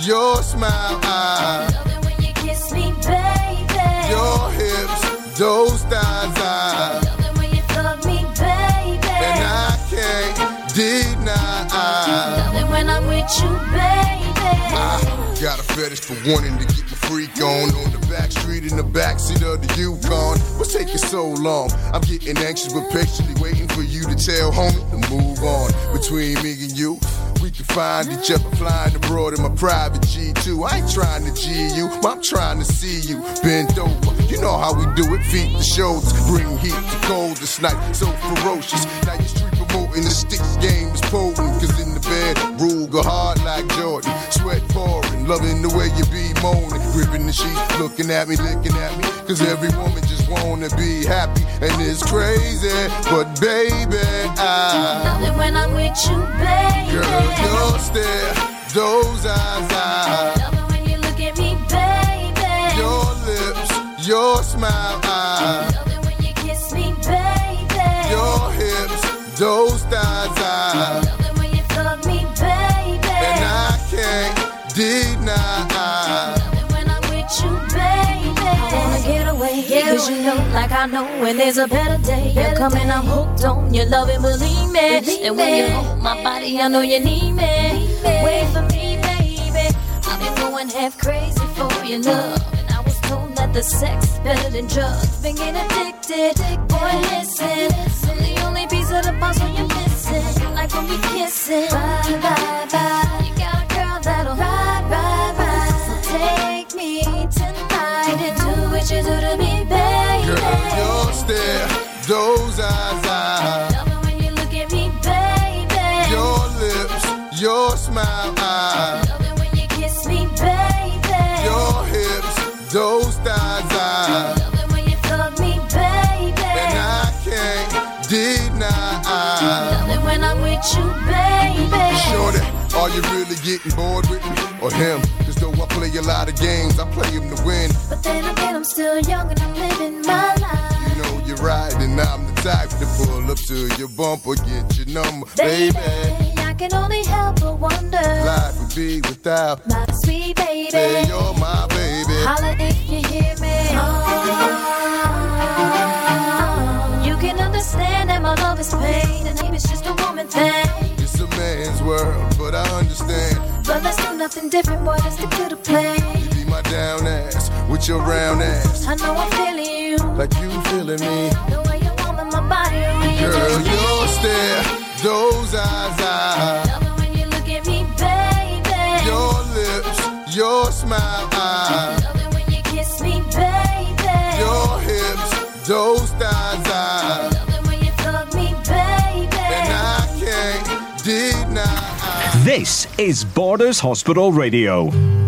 your smile. I love it when you kiss me, baby. Your hips, those thighs. I love it when you fuck me, baby. And I can't deny. Love it when I'm with you, baby. I got a fetish for wanting to get my freak on the back street in the backseat of the Yukon. What's taking so long? I'm getting anxious but patiently waiting for you to tell homie to move on. Between me and you, we can find each other flying abroad in my private G2. I ain't trying to G you, I'm trying to see you bent over. You know how we do it, feet to shoulders, bring heat to cold this night, so ferocious. Now you street promoting the sticks game is potent, cause in the bed, Ruger hard like Jordan, sweat pouring, loving the way you be moaning, gripping the sheet, looking at me, licking at me, cause every woman just wanna be happy, and it's crazy, but baby, I love it when I'm with you, baby. Girl, your stare, those eyes, I love it when you look at me, baby. Your lips, your smile, I love it when you kiss me, baby. Your hips, those thighs, I love it when you fuck me, baby. And I can't deny. Love it when I'm with you, baby. I wanna get away, cause you know, like I know, when there's a better day, you're coming, I'm hooked on your love and believe me. And when you hold my body, I know you need me. Wait for me, baby. I've been going half crazy for your love, and I was told that the sex is better than drugs. Been getting addicted, boy, listen. I'm the only piece of the puzzle you're missing. Like when we kissing, bye, bye, bye. You got a girl that'll ride, ride, ride. So take me tonight and do what you do to me, baby. Girl, your stare, those eyes, I love it when you look at me, baby. Your lips, your smile, I love it when you kiss me, baby. Your hips, those thighs, I love it when you fuck me, baby. And I can't deny. Love it when I'm with you, baby. Shorty, are you really getting bored with me or him? Cause though I play a lot of games, I play him to win. But then again, I'm still young and I'm living my life. You know you're right, and I'm the type to pull up to your bumper, get your number, baby. I can only help but wonder. Life would be without my sweet baby. Say you're my baby. Holla if you hear me. You can understand that my love is pain, and maybe it's just a woman thing. It's a man's world, but I understand. But let's do nothing different, boy, let's stick to the plan. You be my down ass with your round ass. I know I'm feeling you, like you feeling me. The way you warm in my body, when you girl, touch me. Your stare, those eyes, I love it when you look at me, baby. Your lips, your smile, I love it when you kiss me, baby. Your hips, those thighs, I love it when you fuck me, baby. And I can't deny. This is Borders Hospital Radio.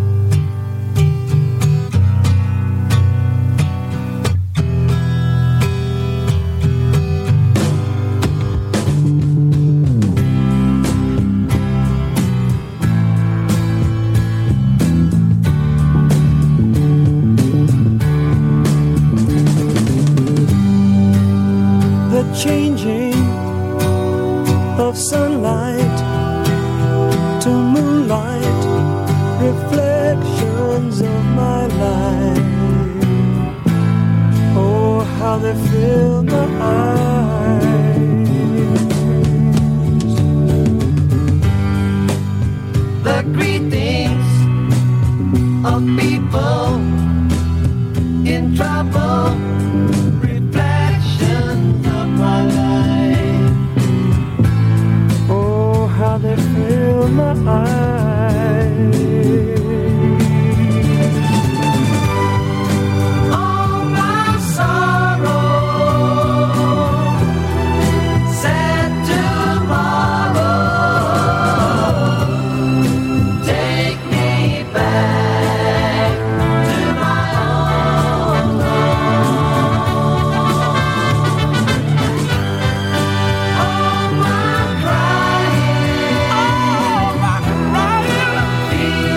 Changing of sunlight to moonlight, reflections of my life. Oh, how they fill my eyes. The greetings of people in trouble. They fill my eyes. All my sorrow, sad tomorrow, take me back to my own home. All my crying, feel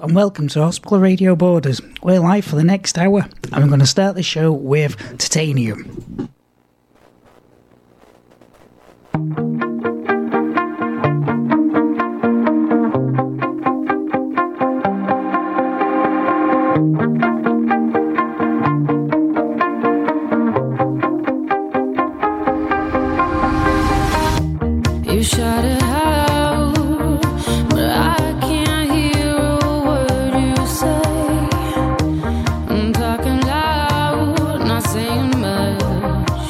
and welcome to Hospital Radio Borders. We're live for the next hour, and I'm going to start the show with Titanium. You shot it out, but I can't hear a word you say. I'm talking loud, not saying much.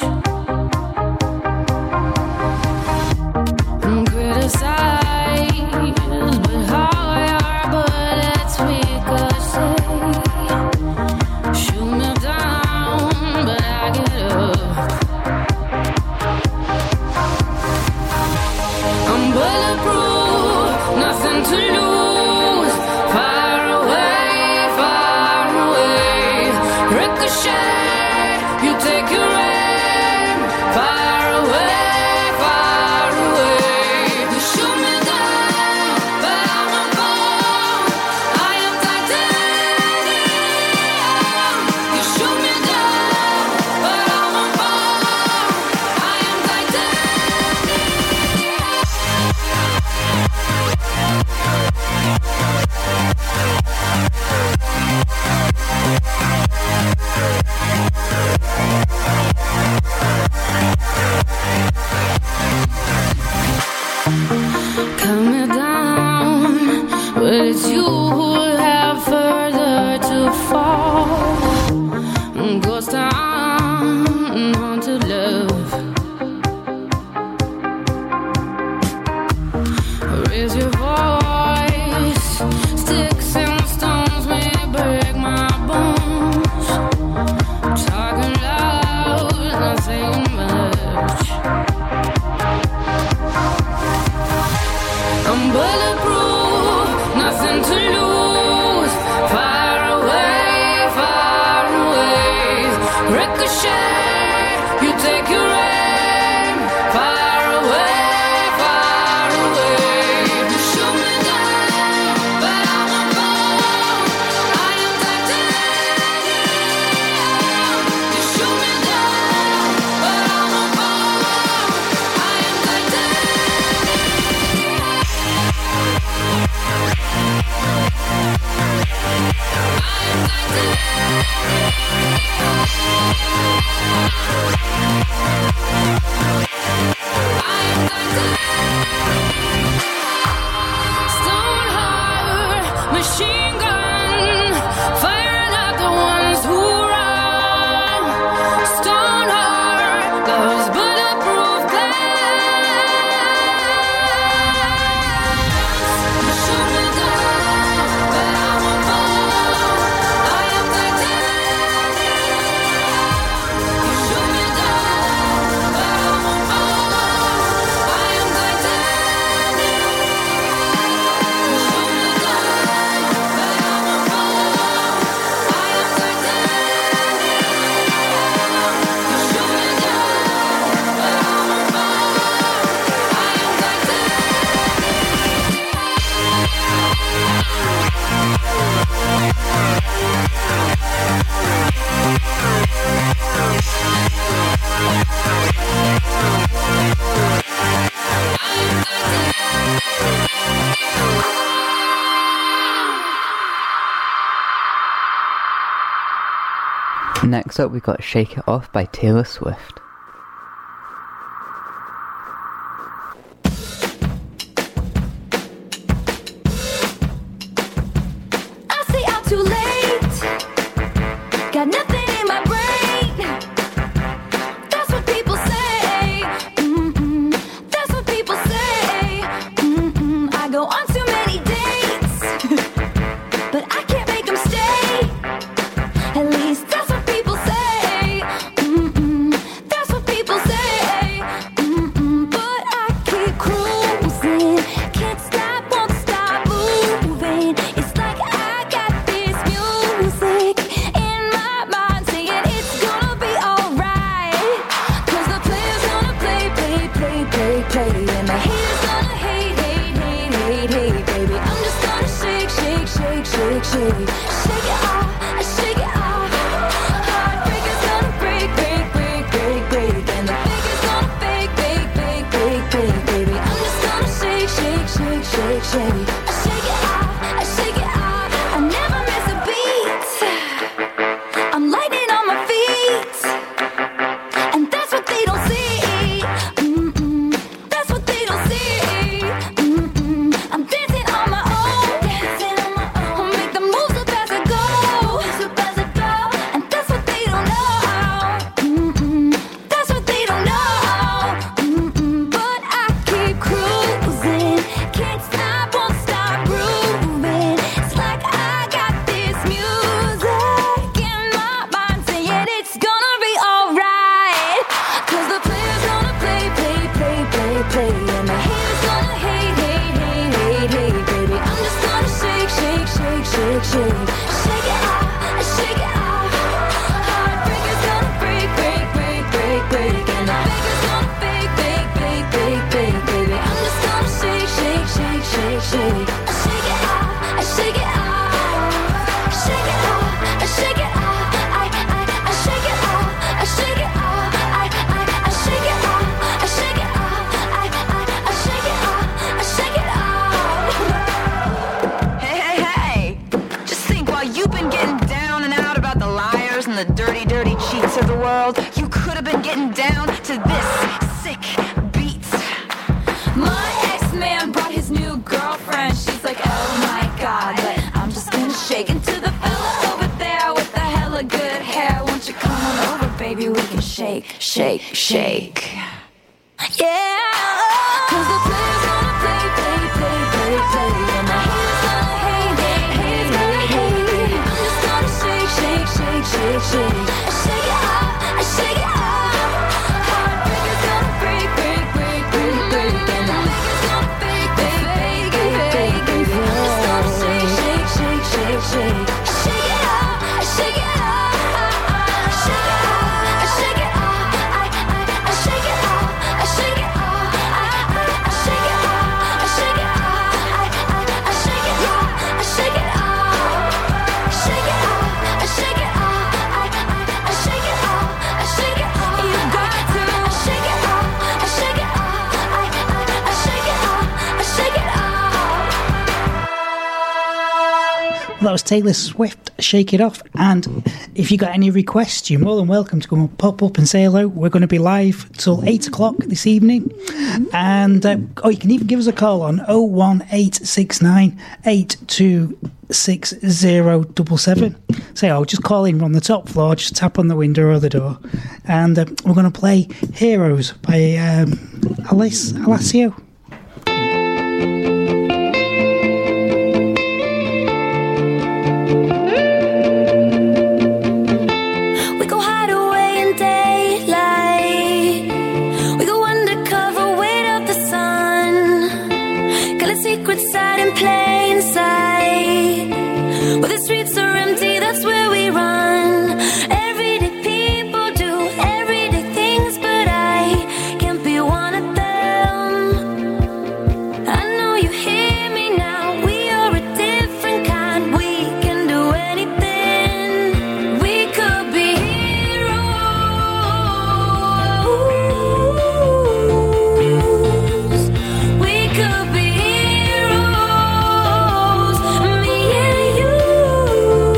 I'm criticized, but how your bullets ricochet. Shoot me down, but I get up. I'm bulletproof, nothing to lose. Far away, ricochet. You take your aim. Far away. You shoot me down, but I won't fall. I am titanium. You shoot me down, but I won't fall. I am titanium. Cut me down, but it's you who have further to fall. Ghost town, haunted love. Raise your voice, sticks and stones may break my bones. Talking loud, not saying much. I'm bulletproof, nothing to lose. Far away, ricochet. You take your aim. Far away. You shoot me down, but I won't fall. I am titanium. You shoot me down, but I won't fall. I am titanium. Stone heart, machine gun, firing at the ones who run. Stone heart, those bulletproof glass. Shoot me down, but I won't fall. I am titanium. Shoot me down, but I won't fall. I am titanium. Shoot me down, but I won't fall. I am titanium. Shoot me down, but I won't fall. I am Next up, we got Shake It Off by Taylor Swift. I stay out too late. Got nothing in my brain. That's what people say. That's what people say. I go on too many dates, but I can't make them stay. At least that's what people say. That's what people say. But I keep cruising. Can't stop, won't stop moving. It's like I got this music in my mind saying it's gonna be alright. 'Cause the player's gonna play. And the haters gonna hate, baby. I'm just gonna shake. the dirty, dirty cheats of the world. You could have been getting down to this sick beat. My ex-man brought his new girlfriend. She's like, oh my god, but I'm just gonna shake into the fella over there with the hella good hair. Won't you come on over, baby? We can shake, shake, shake. Yeah, 'cause the player's gonna play, play, play, play, play, and the haters gonna hate, hate, hate, hate, hate. I'm just gonna shake, shake, shake, shake, shake. I shake it up, I shake it up. Heartbreaker's gonna break, break, break, break, break, and the maker's gonna fake, fake, fake, fake, fake, fake. I'm just gonna shake, shake, shake, shake, shake. I shake it up, I shake it up. I shake it up, I shake it up. I shake it up, I shake it up. I shake it up, I shake it up. I shake it up, I shake it up. Shake it up, I shake it up. I shake it up, I shake it up. You got to shake it up, I shake it up. I shake it up, I shake it up. That was Taylor Swift, Shake It Off. And if you got any requests, you're more than welcome to come and pop up and say hello. We're going to be live till 8 o'clock this evening. And you can even give us a call on 01869 826077. Say, just call in on the top floor, just tap on the window or the door. And we're going to play Heroes by Alessio. We go hide away in daylight. We go undercover, wait out the sun. Got a secret side in plain sight. Where the streets are empty, that's where we run. Everyday people do everyday things, but I can't be one of them. I know you hear me now. We are a different kind. We can do anything. We could be heroes. We could be heroes. Me and you.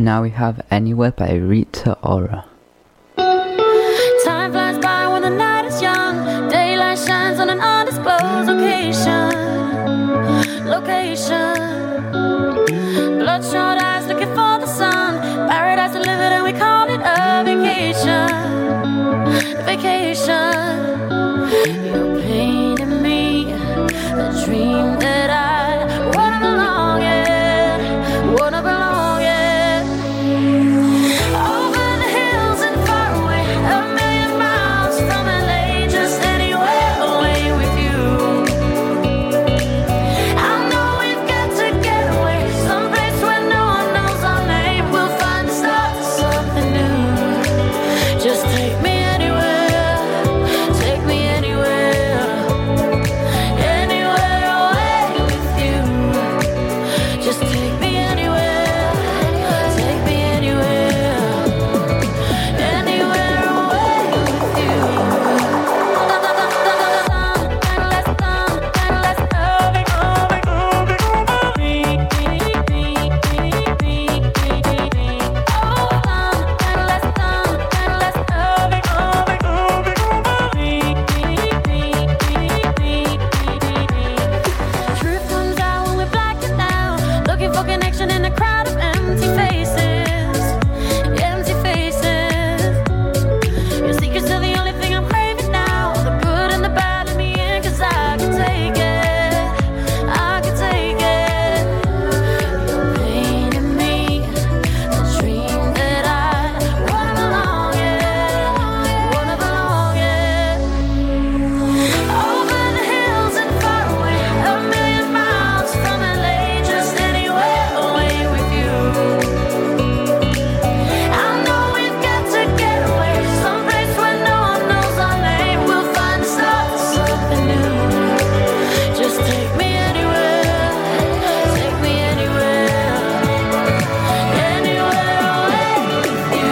Now we have Anywhere by Rita Ora. Time flies by when the night is young. Daylight shines on an undisclosed location. Bloodshot eyes looking for the sun. Paradise delivered and we call it a vacation. You're painting me a dream that I wanna belong in. Over the hills and far away, a million miles from LA, just anywhere away with you. I know we've got to get away, someplace where no one knows our name. We'll find the start of something new. Just take me anywhere, take me anywhere, anywhere away with you. Just take me anywhere, take me anywhere, anywhere away with you. Truth comes out when we're blacking out, looking for connection in a crowd of empty faces, empty faces. Your secret's still the only thing I'm craving now, the good and the bad in the end, 'cause I can take it, I can take it. You're painting me the dream that I wanna belong in, wanna belong in. Over the hills and far away, a million miles from LA, just anywhere away with you. I know we've got to get away, someplace where no one knows our name. We'll find the start of something new. Just take me anywhere, take me anywhere, anywhere away with you.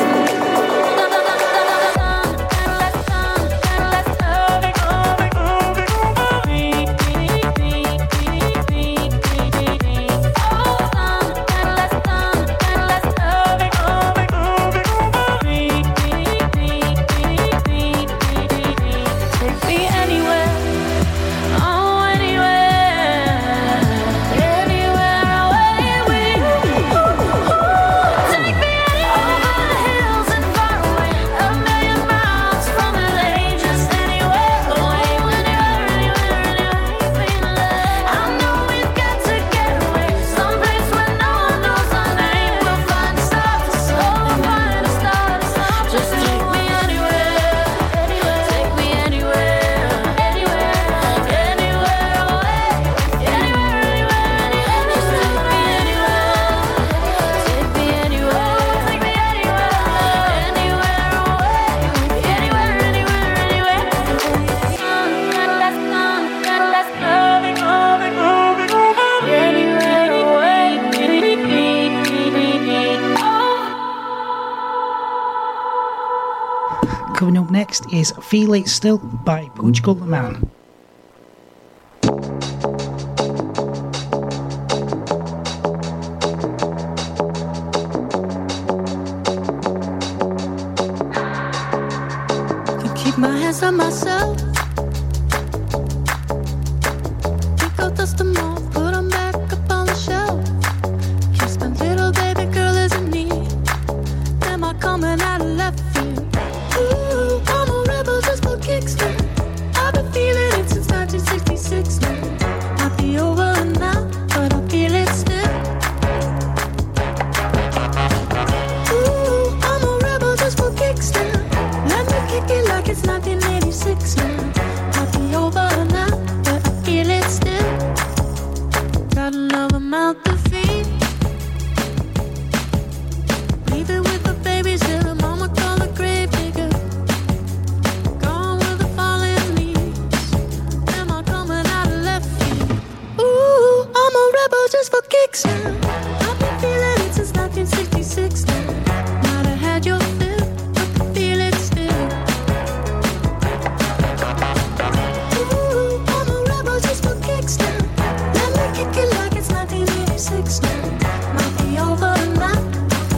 Take me anywhere, oh anywhere, anywhere away with you. Take me over the hills and far away, a million miles from LA, just anywhere away, anywhere. I know we've got to get away, someplace where no one knows our name. We'll find the start of something, find the start of something. Just take me anywhere, take me anywhere, anywhere away, anywhere. Just take me anywhere, take me anywhere, take me anywhere, anywhere away, anywhere. Coming up next is Feel It Still by Portugal the Man. Can keep my hands on myself. Pick out dust them off, put them back up on the shelf. Kiss my little baby girl isn't me. Am I coming out of left field? Ooh, I'm a rebel just for kicks now. I've been feeling it since 1966 now. Might be over now, but I feel it still. Ooh, I'm a rebel just for kicks now. Let me kick it like it's 1986 now. Might be over now, but I feel it still. Got another mouth to feed. Leaving with the babies till the mama call the grave digger. Gone with the falling leaves. Am I coming out of left field? Ooh, I'm a rebel just for kicks now. I've been feeling it since 1966 now. Might have had your fill, but I feel it still. Ooh, I'm a rebel just for kicks now. Let me kick it like it's 1986 now. Might be over now,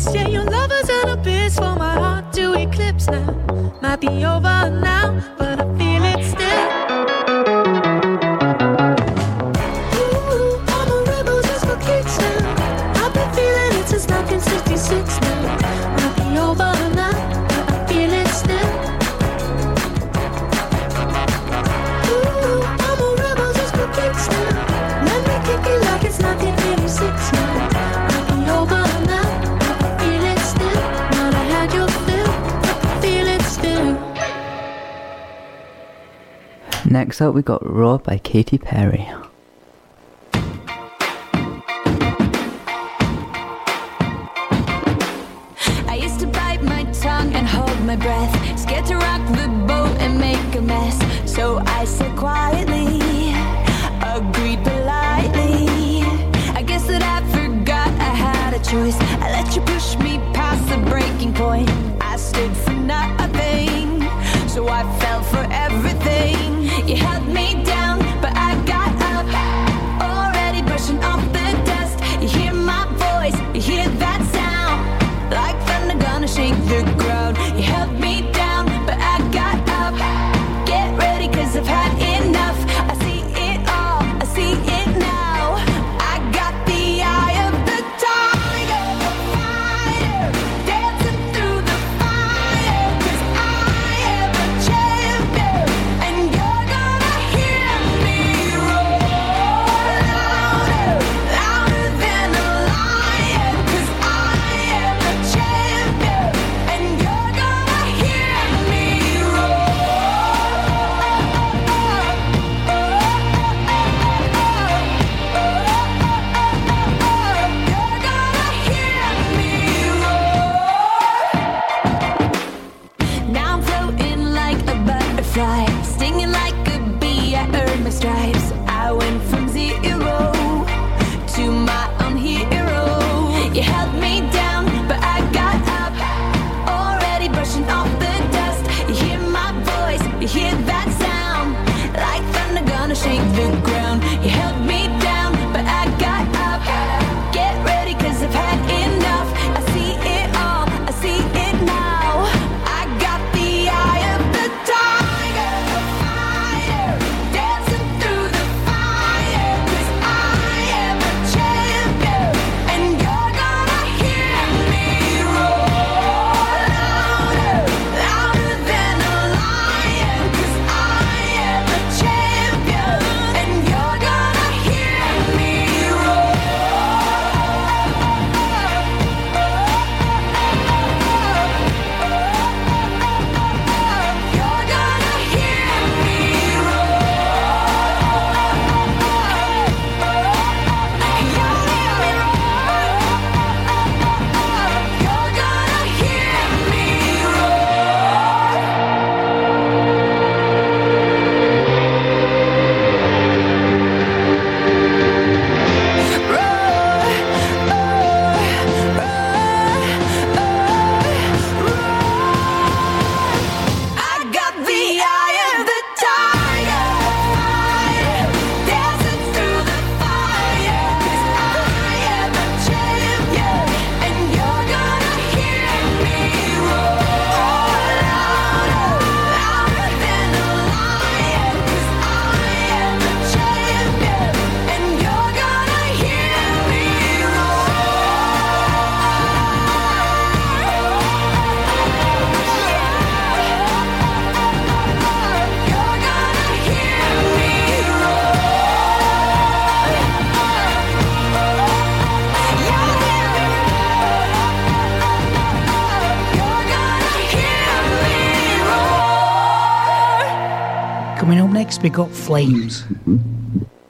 fixed. Yeah, your love is an abyss for my heart to eclipse now. Might be over now, but I feel it still. Ooh, I'm a rebel just for kicks now. I've been feeling it since 1966 now. Might be over now, but I feel it still. Ooh, I'm a rebel just for kicks now. Let me kick it like it's 1986 now. Might be over now, but I feel it still. Might have had your fill, but I feel it still. Next up, we got Raw by Katy Perry. I used to bite my tongue and hold my breath, scared to rock the boat and make a mess. So I said quietly, agreed politely. I guess that I forgot I had a choice. I let you push me past the breaking point. I stood for nothing, so I fell for everything. You held me down, but I got up, already brushing off the dust. You hear my voice, you hear that sound, like thunder gonna shake the ground. You held me down, but I got up. Get ready, cause I've had enough. I see it all, I see it now. I got the eye of the tiger, fighter, dancing through the fire. Cause I am a champion, and you're gonna hear me roar louder, louder than a lion. Cause I am a champion, and you're gonna hear me roar. You're gonna hear me roar. Now I'm floating like a butterfly, stinging like a bee. I earned my stripes. I went from zero to my own hero. You held me down, but I got up, already brushing off the dust. You hear my voice, you hear that sound, like thunder gonna shake the ground. You held me down, but I got up. Get ready, cause I've had enough. I see it all, I see it now. I got the eye of the tiger, fighter, dancing through the fire. Cause I am a champion, and you're gonna hear me roar louder, louder than a lion. Cause I am a champion, and you're gonna hear me roar. You're gonna hear me I got the eye of the tiger, fighter, dancing through the fire. Cause I am a champion, and you're gonna hear me roar louder, louder than a lion. Cause I am a champion, and you're gonna hear me You're gonna hear me Coming up next, we got Flames.